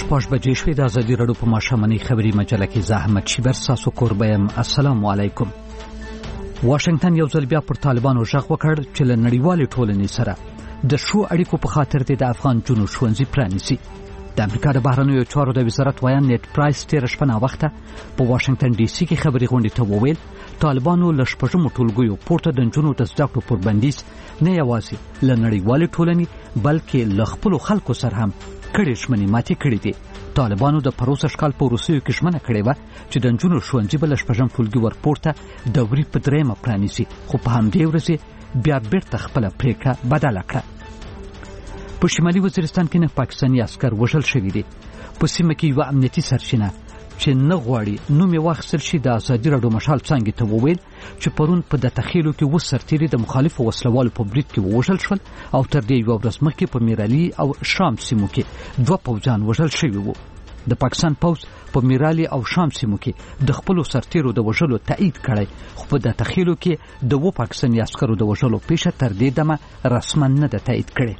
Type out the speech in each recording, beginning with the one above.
شپږ بجې شوې د ازادي راډیو په ماښامنۍ خبري مجله کې زه احمد شیبر ستاسو کوربه یم. السلام علیکم. واشنگټن یو ځل بیا پر طالبانو غږ وکړ چې له نړیوالې ټولنې سره د ښو اړیکو په خاطر د افغان جنو ښوونځي پرانیسي. د امریکا د بهرنیو چارو د وزارت ویان نیټ پرایس تېره شپه ناوخته په واشنگټن ډي سي کې خبري غونډې ته وویل طالبانو له شپږمو ټولګیو پورته د نجونو د زده کړو پر بندیز نه یوازې له نړیوالې ټولنې بلکې له خپلو خلکو سره هم کړې ژمنې ماتې کړې دي. طالبانو د پروسه کال په روسیو کې ژمنه کړې وه چې د نجونو ښوونځي به له شپږم ټولګي ورپورته د وري په درېیمه پرانیسي، خو په همدې ورځې بیا بیرته خپله پرېکړه بدله کړه. په شمالي وزیرستان کې نه پاکستاني عسکر وژل شوي دي. په سیمه کې یوه امنیتي سرچینه چې نه غواړي نوم یې واخیستل شي د ازادي راډیو مشال څانګې ته وویل چې پرون په د تخیلو کې 20 سرتیري د مخالفو وسلوالو په برید کې ووژل شول او تر دې یوه ورځ مخکې په میرالي او شام سیمو کې 2 پوځیان وژل شوي وو. د پاکستان پوځ په میرالي او شام سیمو کې د خپلو سرتیرو د وژلو تایید کړی، خو په د تخیلو کې د 2 پاکستاني عسکرو د وژلو پیښه تر دې دمه رسما نه ده تایید کړې.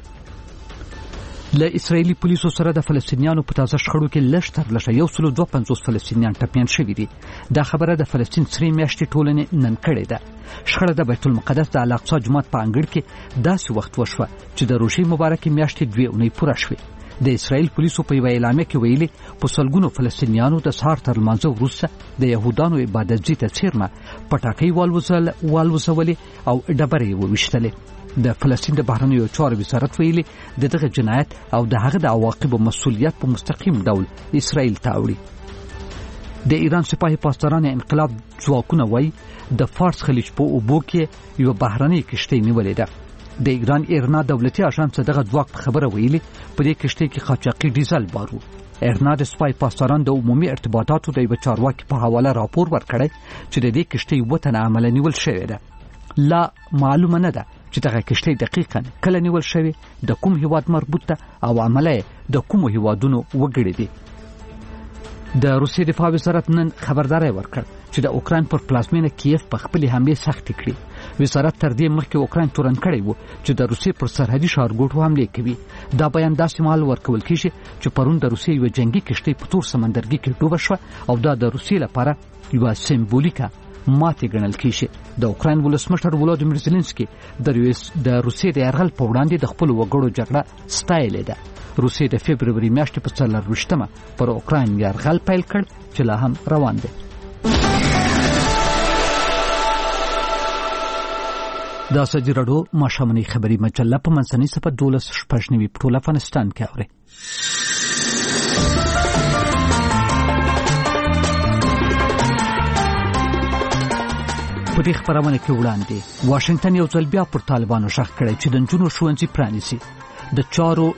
له اسرائیلي پولیسو سره د فلسطینیانو په تازه شخړو کې لږ تر لږه 152 فلسطینیان ټپیان شوي دي. دا خبره د فلسطین سرې میاشتې ټولنې نن کړې ده. شخړه د بیت المقدس د الاقصی جومات په انګړ کې داسې وخت وشوه چې د روژې مبارکې میاشتې 2 اونۍ پوره شوې. د اسرائیل پولیسو په یوه اعلامیه کې ویلي په سلګونو فلسطینیانو د سهار تر لمانځه وروسته د یهودانو عبادت ځای ته څیرمه پټاکۍ والوځولې او ډبرې یې وویشتلې. د فلسطین د بهرنیو چارو وزارت ویلي د دغه جنایت او د هغه د عواقبو مسؤلیت په مستقیم ډول اسرائیل ته اړوي. د ایران سپاهي پاسداران انقلاب ځواکونه وایي د فارس خلیج په اوبو کې یو بهرنۍ کشتۍ نیولې ده. د ایران ایرنا دولتي اژانس دغه ځواک په خبره ویلي په دې کشتۍ کې قاچاقي ډیزل بارو. ایرنا د سپاهي پاسداران د عمومي ارتباطاتو د یو چارواکي په حواله راپور ورکړی چې د دې کشتۍ وطن عمل نیول شوی ده. لا معلومه نه ده چې دغه کشتۍ دقیقاً کله نیول شوی، د کوم هیواد مربوط ده او عمله د کومو هیوادونو وګړي دي. د روسیې دفاع وزارت نن خبرداری ورکړ چې د اوکراین پر پلازمینه کیف په خپلې حملې سختې کړي. وزارت تر دې مخکې اوکراین تورن کړی و چې د روسیې پر سرحدي ښارګوټو حملې کوي. دا بیان داسې مهال ورکول کېږي چې پرون د روسیې یوه جنګي کشتۍ په تور سمندرګي کې ډوبه شوه او دا د روسیې لپاره یوه سمبولیکه ماتې ګڼل کېږي. د اوکراین ولسمشر ولادیمیر زيلنسکي د روسیې د یرغل په وړاندې د خپلو وګړو جګړه ستایلې ده. روسیې د فبروري میاشتې په 24مه پر اوکراین یرغل پیل کړ چې لا هم روان دی. د ازادي راډیو ماښامنۍ خبري مجله په منځنۍ صفحه 12 په ټول افغانستان کې اوري. په دې خبرونه کې وړاندې واشنگټن یو ځل بیا پر طالبانو غږ کړی چې د نجونو ښوونځي پرانیسي. د چارو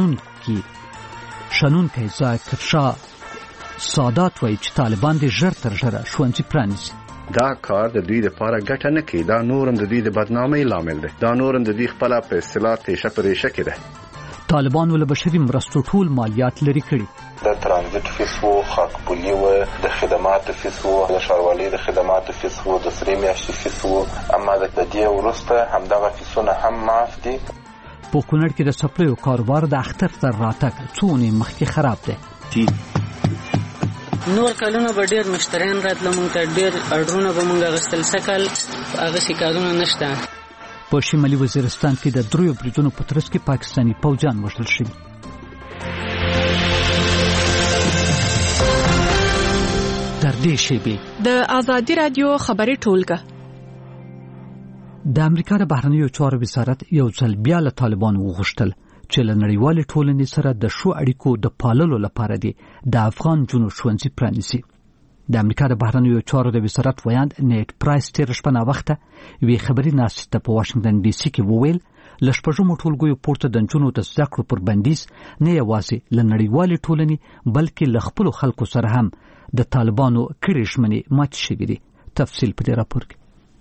شنونکی ذاکر شاه سادات وایي چې طالبان د ژر تر ژره ښوونځي پرانیسي. دا کار د دوی لپاره ګټه نه کوي، دا نورم د دوی د بدنامۍ لامل دی، دا نورم د دوی خپله په اصطلاح تیشه په ریشه کې ده. طالبانو له بشري مرستو ټول مالیات لرې کړي. د ترانزیت فیس و، خاکپولي و، د خدماتو فیس و، د ښاروالۍ د خدماتو فیس و، د سرې میاشتې فیس و، اما د دې وروسته همدغه فیسونه هم معاف دي. په کونړ کې د څپلیو کاروبار د اختر تر راتګ څو اونۍ مخکې خراب دی. نور کلونه به ډېر مشتریان راتله، مونږ ته ډېر اډرونه به مونږ اخیستل، سږکال هغسې کارونه نشته. په شمالي وزیرستان کې د 3 بریدونو په ترڅ کې پاکستاني پوځیان وژل شوي. تر دې شیبې د ازادي راډیو خبري ټولګه. د امریکا د بهرنیو چارو وزارت یو ځل بیا له طالبانو وغوښتل چې له نړیوالې ټولنې سره د ښو اړیکو د پاللو لپاره دی د افغان جنو ښوونځي پرانیسي. د امریکا د بهرنیو چارو د وزارت ویان نیټ پرایس تېره شپه ناوخته یوې خبري ناستې ته په واشنګټن ډي سي کې وویل له شپږمو ټولګیو پورته د نجونو د زده کړو پر بندیز نه یوازې له نړیوالې ټولنې بلکې له خپلو خلکو سره هم د طالبانو کړې ژمنې ماتې شوې دي. تفصیل په دې راپور کې.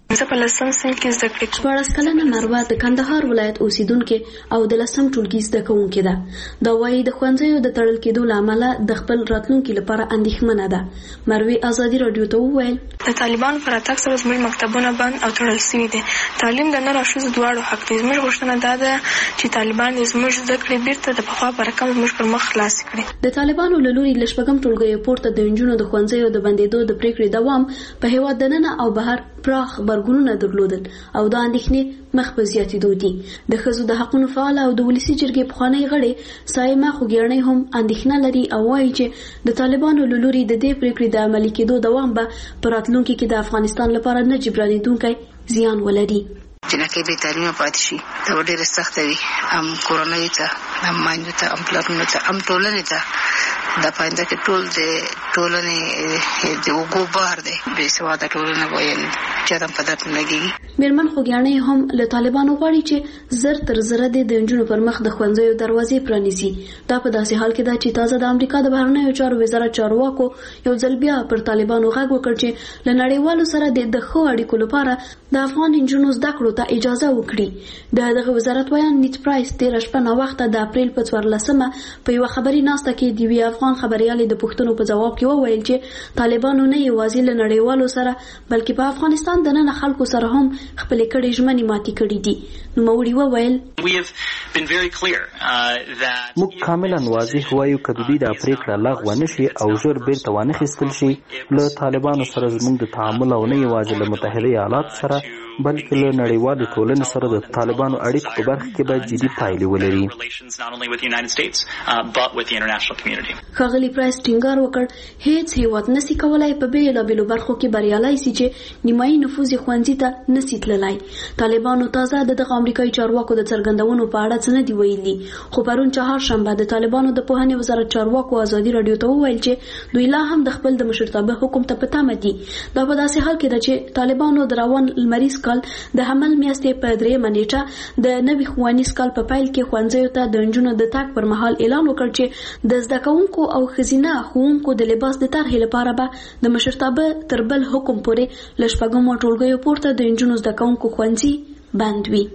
زه په 10م صنف کې زده کړې کوم. 14 کلنه مروه د کندهار ولایت اوسیدونکې او د 10م ټولګي زده کوونکې ده. دا وايي د ښوونځیو د تړل کېدو له امله د خپل راتلونکي لپاره اندېښمنه ده. مروه ازادي رادیو ته وویل د طالبانو پر اتاک سره زموږ مکتبونه بند او تړل شوي دي. تعلیم د نر او ښځو دواړو حق دی. زموږ غوښتنه دا ده چې طالبان زموږ زده کړې بیرته د پخوا په رقم زموږ پر مخ خلاصې کړي. د طالبانو له لوري له 4م ټولګیو پورته د نجونو د ښوونځیو د بندېدو د پریکړې دوام په هېواد دننه او بهر پراخ غبرګونونه درلودل او دا اندېښنې مخ په زیاتېدو دي. د ښځو د حقونو فعال او د ولسي جرګې پخوانی غړي سایمه خوګیاڼۍ هم اندېښنه لري او وایي چې د طالبانو له لوري د دې پریکړې د عملي کېدو دوام به په راتلونکي کې د افغانستان لپاره نه جبرانېدونکی زیان ولري. جنکه به تعلیم پاتې شي دا ډېر سخت وي. کورونی ته ماینو ته پلاتونو ته ټولنې ته د پاینده کې ټول د ټولنې د وګو بار دی به سواده ټولنه وایي چې دا په دته لګي. میرمن خوګیاڼۍ هم له طالبانو غواړي چې زر تر زر د نجونو پر مخ د ښوونځیو دروازې پرانیزي. دا په داسې حال کې ده چې تازه د امریکا د بهرنیو چارو وزارت چارواکو یو ځل بیا پر طالبانو غږ وکړ چې له نړیوالو سره د ښو اړیکو لپاره د افغان نجونو زده کړو ته اجازه وکړي. دغه وزارت ویان نیت پرایس تیر شپه نو وخت د اپریل په 14مه په یو خبري ناسته کې د وی افغان خبريالې د پښتنو په جواب کې وویل چې طالبانو نه یوازې له نړیوالو سره بلکې په افغانستان د نن خلکو سره هم خپل کړي ژمنې ماتې کړې دي. نو موري وویل موږ کاملا واضح وایو چې د دې د پریکړه لغوه نشي او ژر بیرته وانخیستل شي. له طالبانو سره زموږ د تعامل او نه یوازې له متحده ایالاتو سره بلکې له نړیوالې ټولنې سره د طالبانو اړیکو په برخه کې باید جدي پایلې ولري. ښاغلي پرایس ټینګار وکړ هیڅ هیواد نشي کولای په بیلابېلو برخو کې بریالی شي چې نیمایي نفوذ ښوونځي ته نشي تللی. طالبانو تازه دغه امریکایي چارواکو د څرګندونو په اړه څه نه دی ویلي، خو پرون چهارشنبه د طالبانو د پوهنې وزارت چارواکو ازادي رادیو ته وویل چې دوی لا هم د خپل د مشرتابه حکم ته په تمه دي. دا په داسې حال کې ده چې طالبانو د روان لمریز کال د حمل میاشتې په 3 نیټه د نوي ښوونیز کال په پیل کې ښوونځیو ته د نجونو د تګ پر مهال اعلان وکړ چې د زده کوونکو او ښځینه ښوونکو د لباس د طرحې لپاره به د مشرتابه تر بل حکم پورې له 4 ټولګیو پورته د نجونو زده کوونکو ښوونځي بند وي.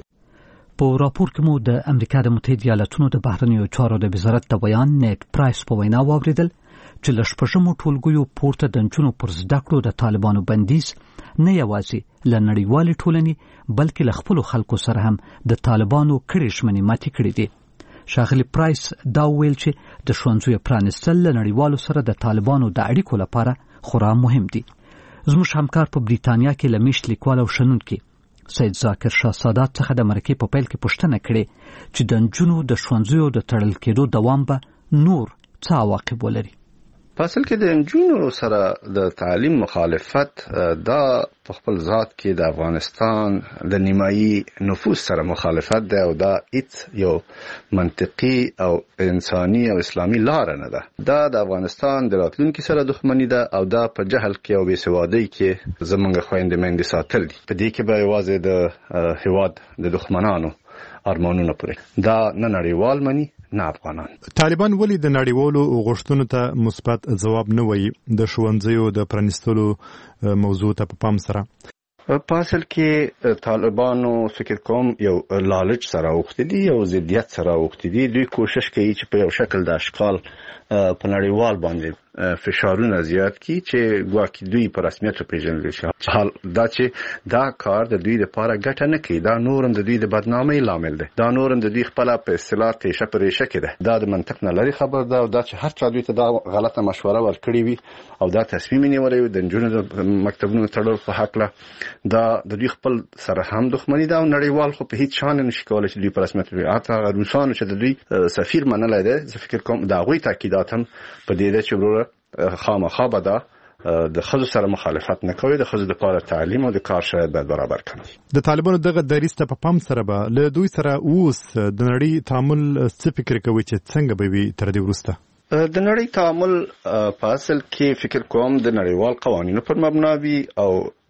په راپور کې مو د امریکا د متحده ایالاتونو د بهرنیو چارو د وزارت د بیان نیټ پرایس په وینا واوریدل چې له 4 ټولګیو پورته د نجونو پر زده کړو د طالبانو بندیز نه یوازې له نړیوالې ټولنې بلکې له خپلو خلکو سره هم د طالبانو کړي ژمنې ماتې کړې دي. ښاغلي پرایس دا ویل چې د ښوونځیو پرانیستل له نړیوالو سره د طالبانو د اړیکو لپاره خورا مهم دي. زموږ همکار په بریتانیا کې له میشت لیکوال او شنونکي سید ذاکر شاه سادات څخه د مرکې په پیل کې پوښتنه کړې چې د نجونو د ښوونځیو د تړل کېدو دوام به نور څه عواقب ولري. په اصل کې د نجونو سره د تعلیم مخالفت دا په خپل ذات کې د افغانستان د نیمایي نفوذ سره مخالفت ده او دا هیڅ یو منطقي او انساني او اسلامي لار نه ده. دا د افغانستان د راتلونکي سره دښمنی ده او دا په جهل کې او بېسوادۍ کې زمونږ خويندې مېندې ساتل دي. په دې کې به یوازې د هیواد د دښمنانو ارمانونه پوره دا نه نړیوال مني نه افغانان. طالبان ولې د نړیوالو غوښتنو ته مثبت ځواب نه وایي د ښوونځیو د پرانیستلو موضوع ته په پام سره؟ په اصل کې طالبانو فکر کوم یو لالچ سره وختي دي او ضدیت سره وختي دي. دوی کوشش کوي چې په یو شکل د اشکال په نړیوال باندې فشارونه زیات کی چې ګواکې دوی په رسمیت پیژندل شي. حال دا چې دا کار د دوی لپاره ګټه نه کوي، دا نورم د دوی د بدنامۍ لامل دی، دا نورم د دوی خپل په اصطلاح تیشه پرېشه کې ده. دا د منطق نه لري خبر ده او دا چې هر چا دوی ته دا غلطه مشوره ورکړي وي او دا تصمیم نیولی وي د نجونو د مکتبونو تړلو په هکله، دا د دوی خپل سره هم دښمني ده او نړیوال خو په هیڅ شان نشي کولی چې دوی په رسمیت وي. حتی روسانو چې د دوی سفیر منلی دی، زه فکر کوم د هغوی تاکیدات هم په دې ده چې وروره خامخا به دا د ښځو سره مخالفت نه کوي، د ښځو لپاره تعلیم او د کار شرایط باید برابر کړي. د طالبانو دغه دریځ ته په پام سره به له دوی سره اوس د نړۍ تعامل څه فکر کوي چې څنګه به وي تر دې وروسته؟ د نړۍ تعامل په اصل کې فکر کوم د نړیوال قوانینو پر مبنا وي او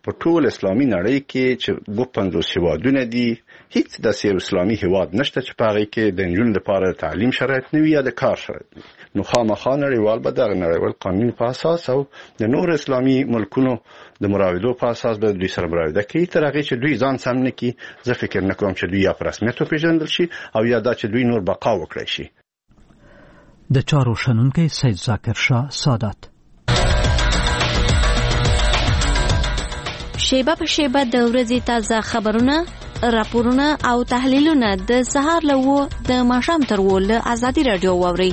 په ټول اسلامي نړۍ کې چې 50 هیوادونه دي هیڅ د اسلامي هیواد نشته چې په هغه کې د نجونو لپاره تعلیم شرایط نه وي یا د کار شرایط نو خامخا نړیوال به د نړیوال قانون په اساس او د نور اسلامي ملکونو د مراودو په اساس به دوی سره مراوده کوي تر هغه چې دوی ځان سم نه کوي. زه فکر نه کوم چې دوی یا په رسمیت وپېژندل شي او یا دا چې دوی نور بقا وکړي شي. د چارو شنونکی سید ذاکر شاه سادات. شیبه په شیبه د ورځې تازه خبرونه، راپورونه او تحلیلونه د سهار له 9 د ماښام تر 10 له ازادي رادیو واورئ.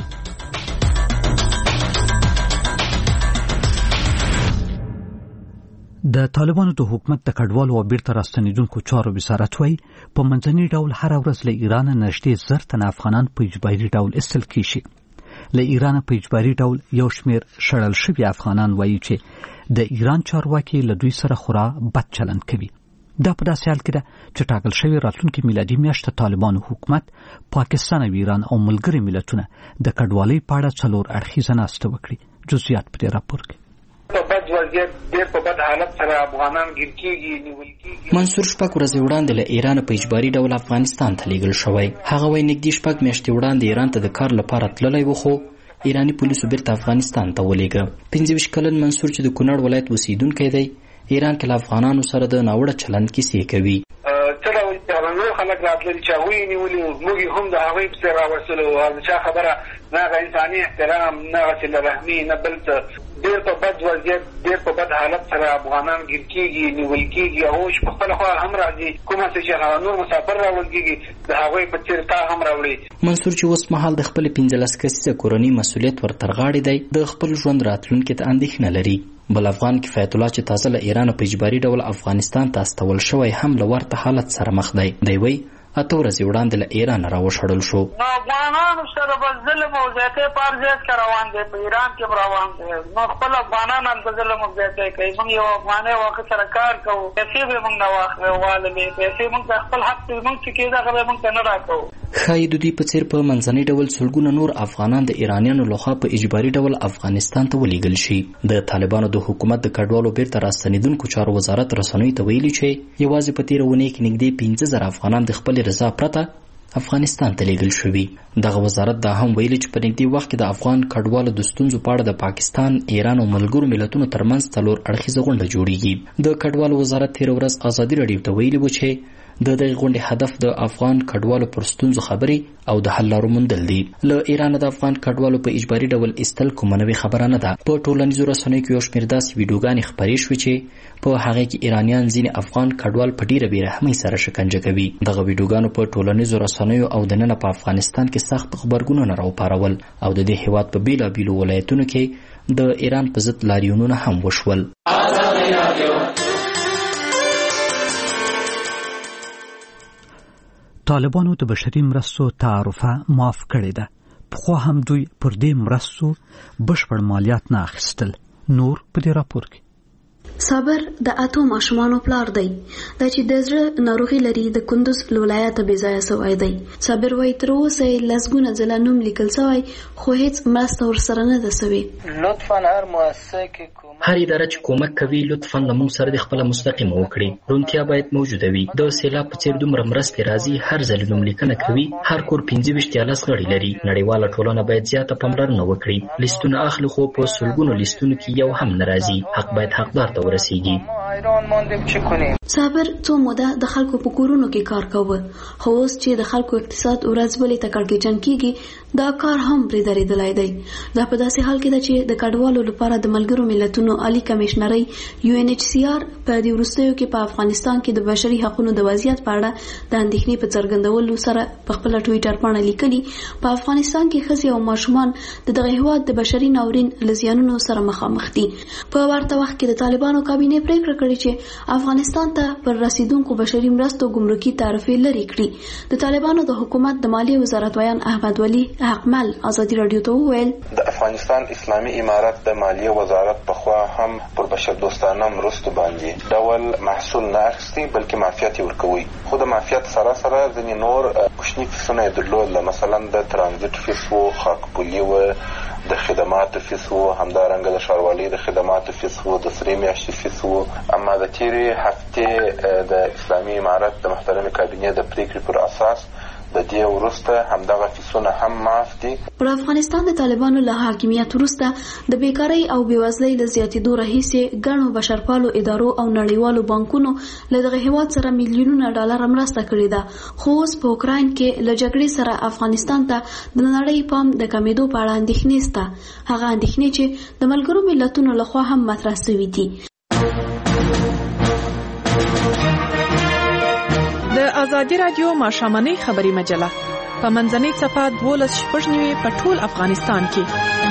د طالبانو د حکومت د کډوالو او بیرته راستنیدونکو چارو وزارت وايي په منځني ډول هر ورځ له ایران نږدې 1000 تنه افغانان په اجباري ډول ایستل کیږي. له ایران په اجباري ډول یو شمېر شړل شوي افغانان وايي چې د ایران چارواکي له دوی سره خورا بد چلند کوي. دا په داسې حال کې ده چې ټاکل شوی راتلونکي میلادي میاشت طالبانو حکومت پاکستان او ایران او ملګري ملتونه د کډوالۍ په اړه 4 اړخیزه ناسته وکړي. جزئیات په دې راپور کې. منصور شپږ ورځې وړاندې له ایران په اجباري ډول افغانستان ته لیږل شوی. هغه وایي نږدې 6 میاشتې وړاندې ایران ته د کار لپاره تللی و خو ایرانی پولیسو بیرته افغانستان ته ولېږه. 25 کلن منصور چې د کونړ ولایت اوسیدونکی دی ایران کې له افغانانو سره د ناوړه چلند کیسې کوي. خلک راتلل چې هغوی نیولي موږ هم د هغوی پسې راوستلو او د چا خبره نه هغه انساني احترام نه هغه صله رحمي نه بل څه ډېر په بد وضعیت ډېر په بد حالت سره افغانان ګیر کېږي نیول کېږي او اوس په خپله خوا هم راځي کومه څه چې هغه نور مسافر راوړل کېږي د هغوی په څېر تا هم راوړي. منصور چې اوس مهال د خپلې 15 کسیزه کورنۍ مسؤلیت ورتر غاړې دی د خپل ژوند راتلونکي ته اندېښنه لري. بل افغان کفایت الله چې تازه له ایران په اجباري ډول افغانستان ته استول شوی هم له ورته حالت سره مخ دی. دی وایي 8 ورځې وړاندې له ایران راوشړل شو. افغانانو سره به ظلم او زیاتۍ په هر ځای کې روان دی، په ایران کې روان دی. نو خپل افغانان هم په ظلم او زیاتۍ کوي. موږ یو افغانۍ واقع سره کار کوو، پیسې به موږ نه واخلو والې پیسې موږ ته خپل حق موږ چې کېده هغه موږ ته نه راکوو. ښایي د دوی په څېر په منځني ډول سلګونه نور افغانان د ایرانیانو لخوا په اجباري ډول افغانستان ته ولېږل شي. د طالبانو د حکومت د کډوالو بیرته راستنیدونکو چارو وزارت رسنیو ته ویلي چې یوازې په تېره اونۍ کې نږدې 15,000 افغانان د خپلې رضا پرته افغانستان ته لیږل شوي. دغه وزارت دا هم ویلي چې په نږدې وخت کې د افغان کډوالو د ستونزو په اړه د پاکستان، ایران او ملګرو ملتونو ترمنځ 4 اړخیزه غونډه جوړیږي. د کډوالو وزارت تېره ورځ ازادي راډیو ته ویلي و چې د دغې غونډې هدف د افغان کډوالو پر ستونزو خبرې او د حل لارو موندل دي. له ایران د افغان کډوالو په اجباري ډول ایستل کومه نوې خبره نه ده. په ټولنیزو رسنیو کې یو شمېر داسې ویډیوګانې خپرې شوې چې په هغې کې ایرانیان ځینې افغان کډوال په ډېره بېرحمۍ سره شکنجه کوي. دغه ویډیوګانو په ټولنیزو رسنیو او دننه په افغانستان کې سخت غبرګونونه راوپارول او د دې هېواد په بېلابېلو ولایتونو کې د ایران په ضد لاریونونه هم وشول. طالبانو د بشري مرستو تعرفه معاف کړې ده. پخوا هم دوی پر دې مرستو بشپړ مالیات نه اخیستل. نور په دې راپور کې. صابر د 8 ماشومانو پلار دی. دا چې د زړه ناروغي لري د کندوز ولایت بې ځایه سوی دی. صابر وایي تر اوسه لسګونه ځله نوم لیکل سوی خو هیڅ مرسته ورسره نه ده سوې. لطفا هر مؤسسه کې هر اداره چې کومک کوي لطفا له موږ سره د خپل مستقیمه وکړي. روڼتیا باید موجوده وي. د سیلاب په څیر دومره مرستې راځي هر ځل نوم لیکنه کوي. هر کور 25 یا 10 غړي لري. نړیواله ټولنه باید زیاته پاملرنه وکړي. لیستونه اخلي خو په سلګونو لیستونو کې یو هم ناراضي. حق باید حقدار ته ورسیږي. صابر څو موده د خلکو په کورونو کې کار کاوه خو اوس چې د خلکو اقتصاد ورځ بلې ته کړکېچن کېږي دا کار هم پرې درېدلی دی. دا په داسې حال کې ده چې د کډوالو لپاره د ملګرو ملتونو عالي کمیشنرۍ UNHCR په دې وروستیو کې په افغانستان کې د بشري حقوقو د وضعیت په اړه د اندېښنې په څرګندولو سره په خپل ټویټر باندې لیکلي په افغانستان کې ښځې او ماشومان د دغه هېواد د بشري ناورین له زیانونو سره مخامخ دي. په ورته وخت کې د طالبانو کابینې پریکړه کړې چې افغانستان ته پر رسیدونکو بشري مرستو ګمرکي تعرفې لرې کړي. د طالبانو د حکومت د مالیې وزارت ویان احمد ولی حقمل ازادي رادیو ته وویل د افغانستان اسلامي امارت د مالیې وزارت پخوا هم پر بشر دوستانه مرستو باندې ډول محصول نه اخیستی بلکې معافیت یې ورکوي. خو د معافیت سره سره ځینې نور کوچني فیسونه یې درلود، مثلا د ترانزیت فیس و، خاکپولي و د خدمات فیس و، همدارنګه د ښاروالۍ د خدمات فیس و، د 3 میاشتې فیس و. اما د تیرې هفتې د اسلامي امارت د محترمې کابینې د پریکړې پر اساس د دې وروسته همدغه فیسونه هم معاف دي. پر افغانستان د طالبانو له حاکمیت وروسته د بیکارۍ او بېوزلۍ له زیاتېدو راهیسې ګڼو بشرپالو ادارو او نړیوالو بانکونو له دغه هیواد سره میلیونونه ډالر مرسته کړې ده. خو اوس په اوکراین کې له جګړې سره افغانستان ته د نړۍ پام د کمیدو په اړه اندېښنې شته، هغه اندېښنې چې د ملګرو ملتونو لخوا هم مطرح شوي دي. د ازادي رادیو ماښامنۍ خبري مجله په منځنۍ صفحه 12:09 په ټول افغانستان کې.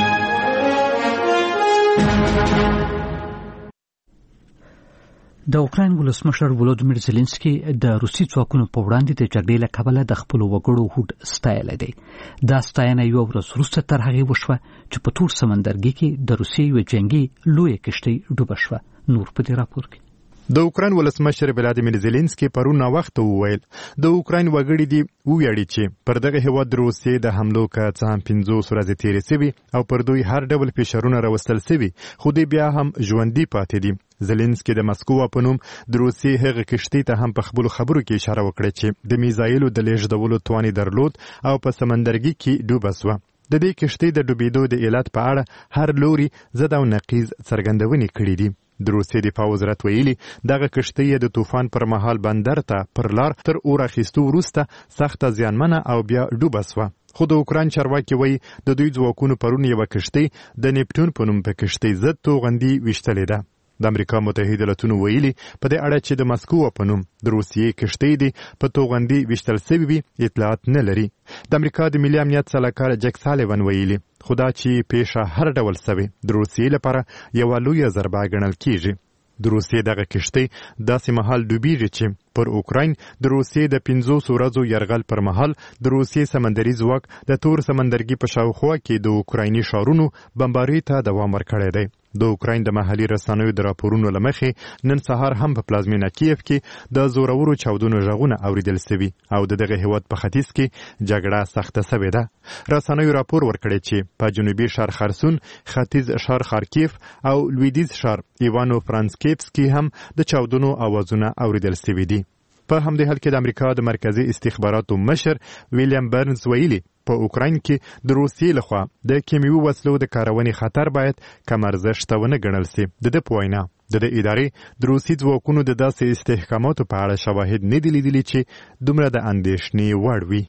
د اوکراین ولسمشر ولودیمیر زيلنسکي د روسي ځواکونو په وړاندې د جګړې له کبله د خپل وګړو هوډ ستایلی دی. دا ستاینه یو ورځ وروسته تر هغې وشوه چې په تور سمندرګي کې د روسیې یوه جنګي لویه کشتۍ ډوبه شوه. نور په دې راپور کې د اوکراین ولسمشر ولادیمیر زيلنسکي پرون وخت وویل د اوکراین وګړي دی ویاړي چې پر دغه هیواد روسیې د حملو که څه هم 50 ورځې تیرې شوي او پر دوی هر ډول فشارونه راوستل شوي، خو دوی بیا هم ژوندي پاتې دي. زيلنسکي د مسکو په نوم د روسیې هغه کشتۍ ته هم په خپلو خبرو کې اشاره وکړه چې د میزایلو د لیږدولو توان درلود او په سمندرګي کې ډوبه شوه. د دې کشتۍ د ډوبېدو د علت په اړه هر لوري ضد او نقیض څرګندونې کړې دي. د روسیې دفاع وزارت ویلي دغه کشتۍ د طوفان پر مهال بندر ته پر لار تر اور اخیستو وروسته سخته زیانمنه او بیا ډوبه شوه. خو د اوکراین چارواکي وایي د دوی ځواکونو پرون یوه کشتۍ د نیپټون په نوم په کشتۍ ضد توغندي ویشتلې ده. د امریکا متحده ایالاتونو ویلي په دې اړه چې د مسکو په نوم د روسیې کشتۍ دي په توغندي ویشتل شوي وي اطلاعات نه لري. د امریکا د ملي امنیت سلاکار جک سالیوان ویلي خدا چې پیښه هر ډول شوې د روسیې لپاره یوه لویه ضربه ګڼل کیږي. د روسیې دغه کشتۍ داسې مهال ډوبېږي چې پر اوکراین د روسیې د 50 ورځو یرغل پر مهال د روسیې سمندري ځواک د تور سمندرګي په شاوخوا کې د اوکرایني ښارونو بمبارۍ ته دوام ورکړی دی. د اوکراین د محلي رسنیو د راپورونو له مخې نن سهار هم په پلازمینه کیف کې د زورورو چاودنو غږونه اوریدل شوي او د دغه هیواد په ختیځ کې جګړه سخته شوې ده. رسنیو راپور ورکړی چې په جنوبي ښار خرسون، ختیځ ښار خارکیف او لویدیځ ښار ایوانو فرانسکیفسکي هم د چاودنو اوازونه اوریدل شوي دي. په همدې حال کې د امریکا د مرکزي استخباراتو مشر ویلیام برنز ویلي په اوکراین کې د روسیې لخوا د کیمیاوي وسلو د کارونې خطر باید کم ارزښته ونه ګڼل شي. د ده په وینا د ادارې د روسي ځواکونو د داسې استحکاماتو په اړه شواهد نه دي لیدلي چې دومره د اندېښنې وړ وي.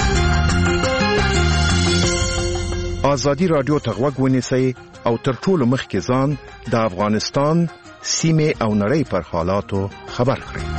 ازادي رادیو ته غوږ ونیسئ او تر ټولو مخکې ځان د افغانستان سیمې او نړۍ پر حالاتو خبر کړئ.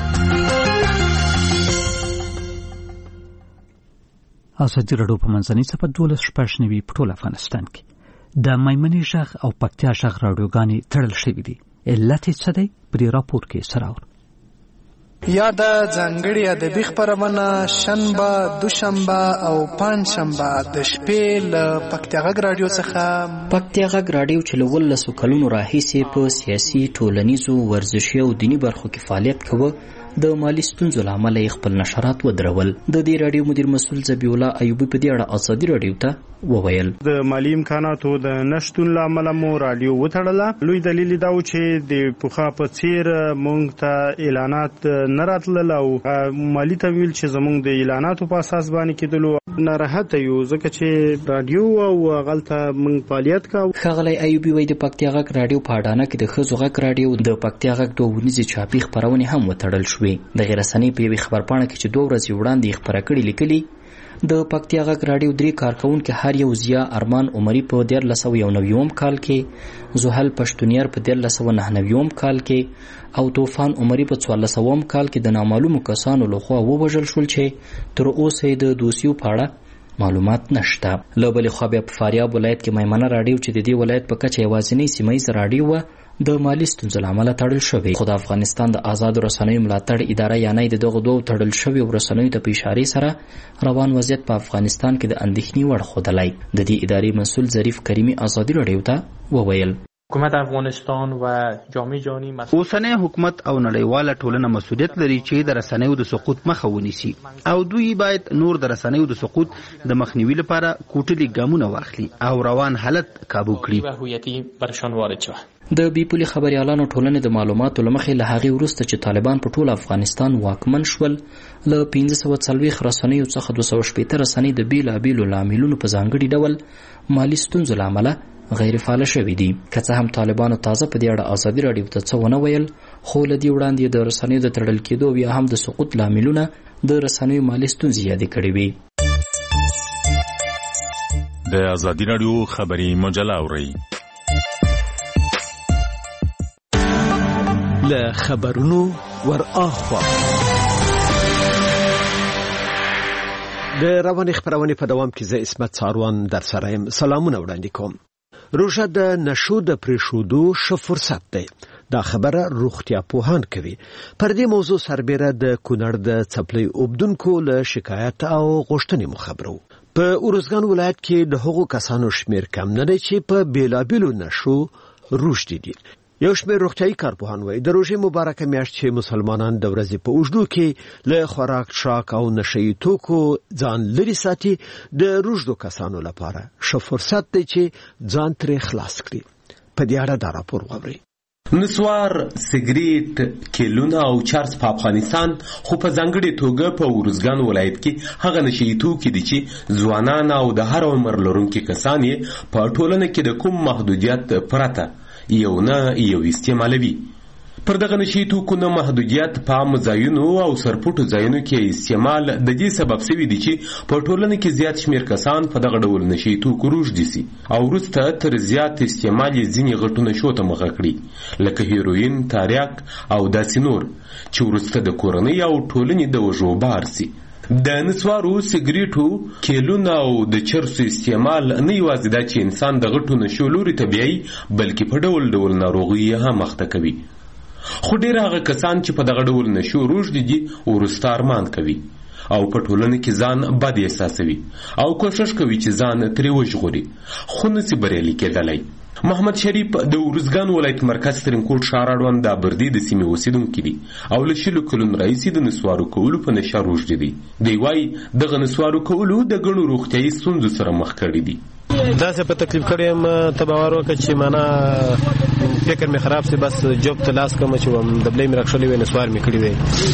ازادي رادیو په منځنۍ صفحه 12:09 په ټول افغانستان کې د میمنې ژغ او پکتیا ژغ راډیوګانې تړل شوي دي. علت یې څه دی؟ په دې راپور کې سراور یا د ځانګړي ادبي خپرونه شنبه، دوشنبه او پنځشنبه د شپې له پکتیا غږ راډیو څخه. پکتیا غږ راډیو چې له 19 کلونو راهیسې په سیاسي، ټولنیزو، ورزشي او دینی برخو کې فعالیت کوي. د مالی ستونزو له امله یې خپل نشرات ودرول. د دې راډیو مدیر مسؤل ذبیح الله ایوبي په دې اړه ازادي راډیو ته وویل د مالی امکاناتو د نشتون له امله مو راډیو وتړله. لوی دلیل دا و چې د پخوا په څیر موږ ته اعلانات نه راتلل او مالی تمویل چې زموږ د اعلاناتو په اساس باندې کېدلو. ناراحته یو ځکه چې راډیو او غلطه موږ فعالیت کوو. ښاغلی ایوبي وایي د پکتیا غږ راډیو په اډانه کې د ښځو غږ راډیو د پکتیا غږ دوه ونیزې چاپي خپرونې هم وتړل شوې. د غیرسنۍ په یوې خبرپاڼه کې چې 2 ورځې وړاندې خپره کړې لیکلي د پکتیا غږ راډیو 3 کارکونکي هر یو ضیا ارمان عمري په 1390 کال کې، زحل پښتونیر په 1399 کال کې او طوفان عمري په 1400 کال کې د نامعلومو کسانو لخوا ووژل شول چې تر اوسه د دوسیو په اړه معلومات نشته. له بلې خوا بیا په فاریاب ولایت کې میمنه راډیو چې د دې ولایت په کچه یوازینۍ سیمهییزه راډیو وه د مالی ستونزو له امله تړل شوی. خو د افغانستان د آزادو رسنیو ملاتړ اداره یعنی د دغو دوو تړل شویو رسنیو ته په اشارې سره روان وضعیت په افغانستان کې د اندېښنې وړ ښودلی. د دې ادارې مسؤل ظریف کریمي ازادي راډیو ته وویل حکومت افغانستان و جامعه جهانی اوسنی حکومت او نړیواله ټولنه مسؤلیت لري چې د رسنیو د سقوط مخه ونیسي او دوی باید نور د رسنیو د سقوط د مخنیوي لپاره کوټلي ګامونه واخلي او روان حالت کابو کړي. هویتي برشان وارد شوه. د بیپولي خبريالانو ټولنې د معلوماتو لمخې له هغې وروسته چې طالبان په ټول افغانستان واکمن شول له 1540 رسنیو څخه 260 رسنۍ د بیلابیلو لاملونو په ځانګړي ډول مالي ستونزو له امله غیر فعال شوي دي. که څه هم طالبانو تازه په دې اړه ازادي راډیو ته څه ونه ویل، خو له دې وړاندې د رسنیو د تړل کېدو یا هم د سقوط لاملونه د رسنیو مالي ستونزې یادې کړې وي. د ازادي راډیو خبري مجله اورئ. له خبرونو ور اخوا د رواني خبرونه په دوام کې زه اسمت ساروان در سره يم. سلامونه وړاندې کوم. روژه د نشو د پریښودو ښه فرصت دی. دا خبره روغتیا پوهان کوي. پر دې موضوع سربېره د کونړ د څپلۍ اوبدونکو له شکایت او غوښتنې مو خبرو. په ارزګان ولایت کې د هغو کسانو شمیر کم نه دی چې په بیلابیلو نشو روږدي دي. یو شمېر روغتیايي کارپوهان وایي د روژې مبارکه میاشت چې مسلمانان د ورځې په اوږدو کې له خوراک څښاک او نشهیي توکو ځان لرې ساتي، د روږدو کسانو لپاره ښه فرصت دی چې ځان ترې خلاص کړي. په دې اړه دا راپور واورئ. نسوار، سیګریټ، کیلونه او چرس په افغانستان خو په ځانګړې توګه په ارزګان ولایت کې هغه نشهیي توکي دي چې ځوانان او د هر عمر لرونکي کسان یې په ټولنه کې د کوم محدودیت پرته یو استعمالوي. پر دغه نشهیي توکو نه محدودیت په عامو ځایونو او سرپټو ځایونو کې استعمال د دې سبب شوی دی چې په ټولنه کې زیات شمیر کسان په دغه ډول نشهیي توکو روږدي سي او وروسته تر زیات استعمال یې ځینې غټو نشو ته مخه کړي لکه هیروین، تریاک او داسې نور چې وروسته د کورنۍ او ټولنې د وژو بار سي. د نسوارو، سیګریټو، کیلونو او د چرسو استعمال نه یوازې دا چې انسان د غټو نشو لوري ته بیایي، بلکې په ډول ډول ناروغۍ هم مخته کوي. خو ډېر هغه کسان چې په دغه ډول نشو روږدي دي وروسته ارمان کوي او په ټولنه کې ځان بد احساسوي او کوشش کوي چې ځان ترې وژغوري، خو نسي بریالي کېدلی. محمد شریف د ارزګان ولایت مرکز ترینکوټ ښار اړوند د ابردي د سیمې اوسیدونکی دی او له 20 کلونو راهیسې د نسوارو کولو په نشه روږدی دی. دی وایي دغه نسوارو کولو د ګڼو روغتیایي ستونزو سره مخ کړي دي. داسې په تکلیف کړی یم ته باور وکړه چې معنا فکر مې خراب سي، بس جوب ته لاس کوم چې دبلې مې راکښلې وې نسوار مې کړي وې.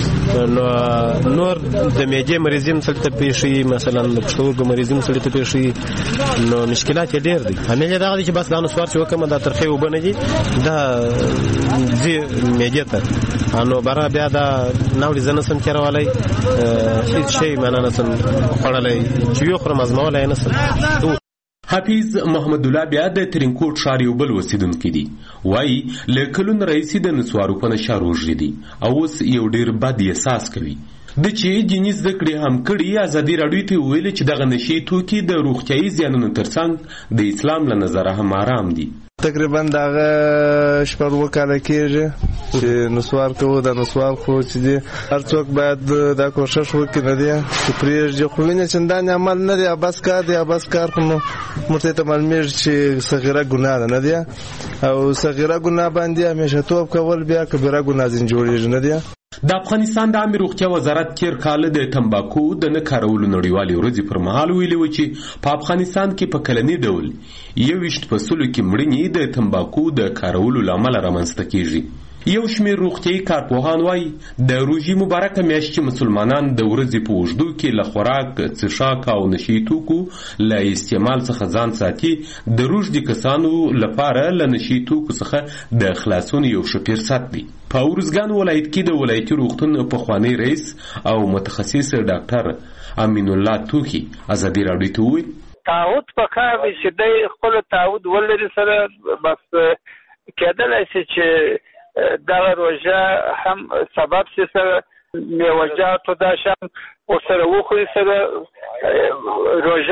نور د معدې مریض هم سړي ته پیښ شي، مثلا د پښتورګو مریض هم سړي ته پیښ شي، نو مشکلات یې ډېر دي. عامل یې دغه دی چې بس دا نسوار چې وکړم دا ترخې اوبه نه دي دا ځي معدې ته، نو بره بیا دا ناوړي زه نسم تېرولی، هېڅ شی معنا نسم خوړلی چې ویې خورم ازمولی یې نسم. حافظ محمد الله بیا د ترینکوټ ښار یو بل اوسیدونکی دی. وایي له کلونو راهیسې د نسوارو په نشه روږدي دي او اوس یو ډېر بد احساس کوي. د چې دیني زده کړې هم کړي، ازادي راډیو ته ویلي چې دغه نشهیي توکي د روغتیایي زیانونو ترڅنګ د اسلام له نظره هم آرام دي. تقریبا دغه شپږ کاله کېږي چې نسوار کوو. د نسوار خو چې دی هر څوک باید دا کوشش وکړي نه دی چې پرېږدي، خو وینې چندانې عمل نه دی، بس کار دی، بس کار خو نو موږ ته معلومېږي چې صغیره ګناه ده نه دی او صغیره ګناه باندې همیشه توب کول بیا کبیره ګناه ځین جوړېږي نه دی. د افغانستان د عامه روغتیا وزارت تیر کال د تمباکو د نه کارولو نړیوالې ورځې پر مهال ویلي و چې په افغانستان کې په کلني ډول 21% کې مړینې د تمباکو د کارولو له امله رامنځته کېږي. یو شمېر روغتیایي کارپوهان وایي د روژې مبارکه میاشت چې مسلمانان د ورځې په اوږدو کې له خوراک، څښاک او نشهیي توکو له استعمال څخه ځان ساتي، د روږدي کسانو لپاره له نشهیي توکو څخه د خلاصون یو ښه فرصت دی. په ارزګان ولایت کې د ولایتي روغتون پخوانی رئیس او متخصص ډاکټر امین الله توخي ازادي راډیو ته وویل تعهد پکار دی چې د خپل تعهد ولري سره بس کېدلی شي چې دغه روژه هم سبب شي سره میوجاتو دا شم ورسره وخوري، سره روژه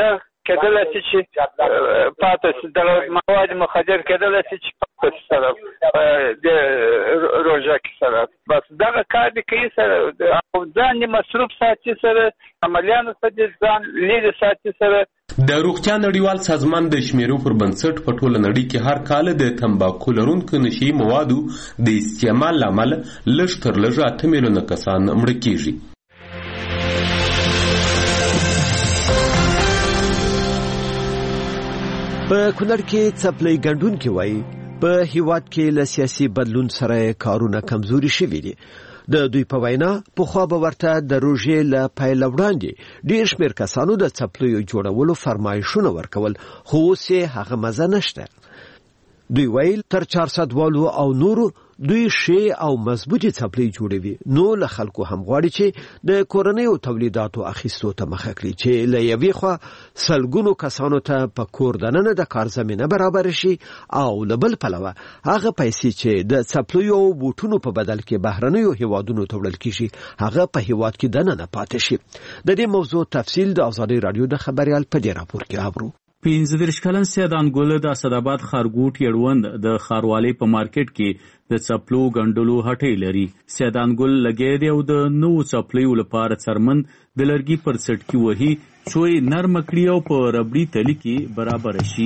کېدلی شي چې پاتې د مواد مخدر کېدلی شي چې پاتې سره د روژه کې سره بس دغه کار دې کوي سره او ځان یې مصروف ساتي سره عملیانو څخه ځان لرې ساتي سره. د روغتیا نړیوال سازمان د شمیرو پر بنسټ په ټوله نړۍ کې هر کال د تمباکو لرونکو نشي موادو د استعمال له امله لږ تر لږه 8 میلیونه کسان مړه کیږي. په کونړ کې څپلۍ ګڼډونکي وایي په هیواد کې له سیاسي بدلون سره کارونه کمزوري شوي دي. د دوی په وینا پخوا به ورته د روژې له پیل وړاندې ډیر شمېر کسانو د څپلیو جوړولو فرمایشونه ورکول خو اوس یې هغه مزه نشته. دوی ویل تر 400 والو او نورو دوی شی او مضبوطی څپلۍ جوړوي نو له خلکو هم غواړي چې د کورنیو تولیداتو اخیستو ته مخه کړي چې له یوې خوا سلګونو کسانو ته په کور دننه د کار زمینه برابر شي او له بل پلوه هغه پیسې چې د څپلیو او بوټونو په بدل کې بهرنیو هیوادونو ته وړل کیږي هغه په هیواد کې دننه پاتې شي. د دې موضوع تفصیل د آزادي رادیو د خبريال په دې راپور کې اورو. 15 کلن سیدان ګل د اسداباد خارګوټ یړوند د خاروالي په مارکیټ کې د څپلو ګندلو هټۍ لري. سیدان ګل لګې دی او د نو څپلیو لپاره څرمن د لرګي پر سټکی وهي څوې نرم کړی او په ربړي تلی کې برابر شي.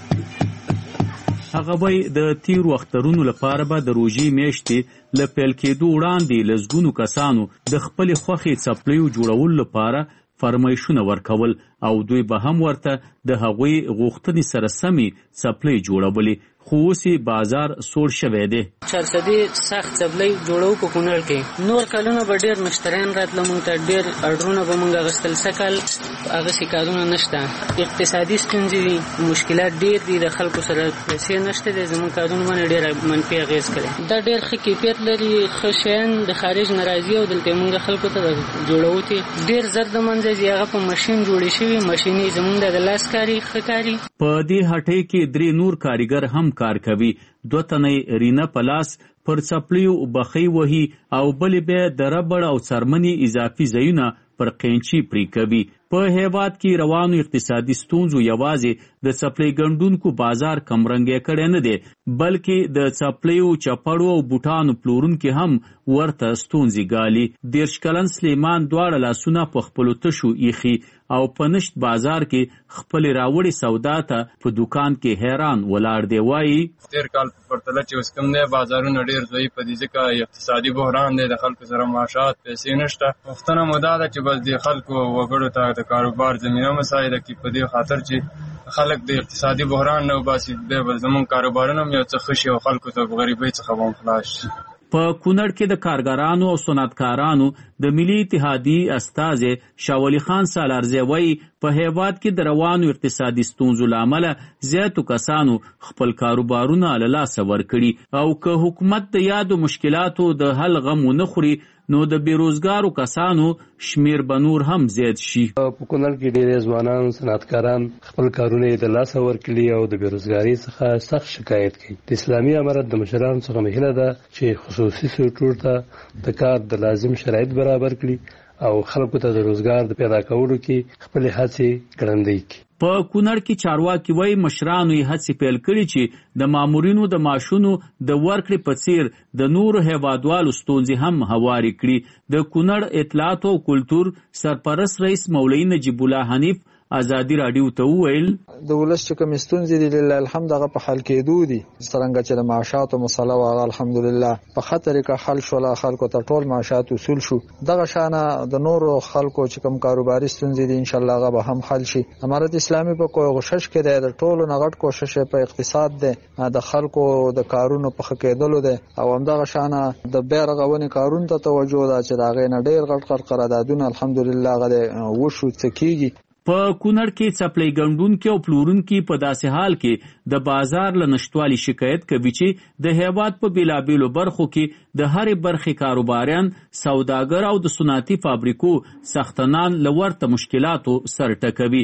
هغه وای د تیر وخترونو لپاره به د روژې میاشتې ل پیل کېدو وړاندې لزګونو کسانو د خپل خوخي څپلیو جوړول لپاره فرمایشونه ورکول او دوی به هم ورته د هغوی غوښتنې سره سمې څپلۍ جوړولې خو اوس بازار سوړ شوی دی. چارسدي سخت څپلۍ جوړو په کونړ کې نور کلونه به ډېر مشتریان راتله موږ ته ډېر اډرونه به موږ اخیستل. سږکال هغسې کارونه نشته. اقتصادي ستونزې دي مشکلات ډېر دي د خلکو سره پیسې نشته دی زموږ کارونه باندې ډېر منفي اغېز کوي. دا ډېر ښه کیفیت لري ښه شیان د خارج نه راځي او دلته موږ خلکو ته جوړو ته ډېر زر د منځه ځي. هغه په ماشین جوړې شوي ماشیني زموږ د لاس کاري ښه کاري. په دې هټۍ کې 3 نور کاریګر هم کار کوي. 2 تنې رینا پلاس پر څپلیو بخۍ وهي او بلې به د ربړ او څرمنې اضافي ځایونه پر قینچي پرې کوي. په هیواد کې روانو اقتصادي ستونزو یوازې د څپلۍ ګڼډونکو بازار کمرنګی کړی نه دی بلکې د څپلیو چپړو او بوټانو پلورونکي هم ورته ستونزې ګالي. 30 کلن سلیمان دواړه لاسونه په خپلو تشو ایښي او په نشت بازار کې خپل راوړې سودا ته په دکان کې حیران ولاړ دی. وایي تیر کال په پرتله چې اوس کوم دی بازارونه ډېر ضعیف دي ځکه اقتصادي بحران دی د خلکو سره معاشات پیسې نشته. پوښتنه مو دا ده چې بس د خلکو وګړو ته د کاروبار زمینه مساعده کړي په دې خاطر چې خلک د اقتصادي بحران نه وباسي بیا به زموږ کاروبارونه هم یو څه ښه شي او خلکو ته غریبۍ څخه به هم خلاص شي. په کونړ کې د کارګرانو او صنعتکارانو د ملي اتحادیې استازی شاولي خان سالارزی وایي په هیواد کې د روانو اقتصادي ستونزو له امله زیاتو کسانو خپل کاروبارونه له لاسه ورکړي او که حکومت د یادو مشکلاتو د حل غم ونه خوري نو د بیروزګارو کسانو شمیر به نور هم زیات شي. په کونړ کې ډېر ځوانان صنعتکاران خپل کارونه د لاسه ورکړي او د بیروزګارۍ څخه سخت شکایت کوي. د اسلامي امارت د مشرانو څخه مهیله ده چې خصوصي سکتور ته د کار د لازم شرایط برابر کړي او خلکو ته د روزګار د پیدا کولو کې خپل هڅې ګړندۍ کړي. په کونړ کې چارواکي وایي مشرانو یې هڅې پیل کړي چې د مامورینو د معاشونو د ورکړې په څیر د نورو هیوادوالو ستونزې هم هوارې کړي. د کونړ اطلاعات او کلتور سرپرست رئیس مولوي نجیب الله حنیف آزادی رادیو ته وویل د ولس چې کوم ستونزې دي لله الحمد هغه په حل کېدو دي. څرنګه چې د معاشاتو مسله وه الحمدلله په ښه طریقه حل شوله خلکو ته ټول معاشات وصول شو. دغه شانه د نورو خلکو چې کوم کاروباري ستونزې دي انشاءالله هغه به هم حل شي. امارت اسلامي په کوشش کې دی د ټولو نه غټ کوشش په اقتصاد دی د خلکو د کارونو په ښه کېدلو دی او همدغه شانه د بیا رغونې کارونو ته توجه ده چې د هغې نه ډېر غټ قراردادونه الحمدلله هغه وشو څه کېږي. په کونړ کې څپلۍ ګڼډونکي او پلورونکي په داسې حال کې د بازار له نشتوالي شکایت کوي چې د هیواد په بیلابیلو برخو کې د هرې برخې کاروباریان سوداګر او د صنعتي فابریکو ساختنان له ورته مشکلاتو سر ټکوي.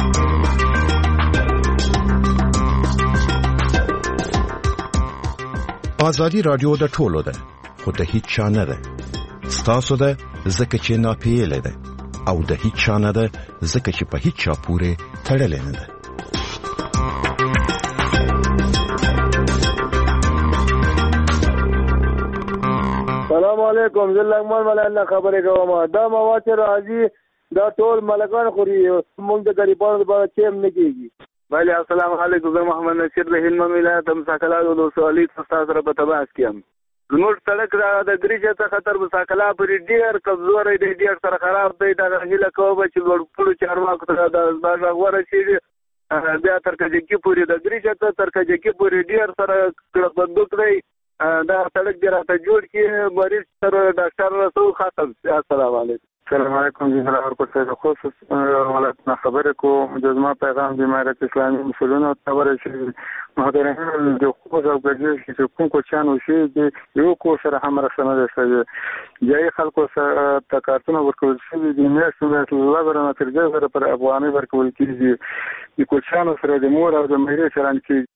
آزادي رادیو د ټولو ده خو د هیڅ چا نه ده. ستاسو ده ځکه چې ناپیېله ده. او د هیڅ چا نه ده ځکه چې په هیڅ چا پورې تړلې نه ده. سلام علیکم. زه لغمان ملنه خبرې کوم. دا مواد چې راځي دا ټول ملکان خوري، موږ د غریبانو لپاره چیم نه کیږي. بله السلام علیکم. زه محمد نصیر د هلمند ولایت مساکلا د ولسوالۍ څخه سره په تماس کیم. زموږ سړک د دریچې څخه تر مساکلا پورې ډېر کمزوری دی، ډېر سره خراب دی. دا هیله کوم چې لوړپوړو چارواکو ته دا غږ ورسېږي، بیا تر کجکي پورې د دریچې ته تر کجکي پورې ډېر سره بندوق دی. دا سړک دې راته جوړ کړي، مریض سره ډاکټر رسول ختم. السلام علیکم. السلام علیکم. جی برابر پر سے خصوص ولاتنا خبر کو جزما پیغام دی امارت اسلامی مسلمانوں خبر شي محترمین جو خو او ګرځي چې کوم کو چانو شي یو کو سره هم رسنه ده جای خلکو سره تکارتونه ورکول شي د میاشتو الله برنه ترجه سره پر افغاني ورکول کیږي د کوچانو سره د مور او د مېرې سره کې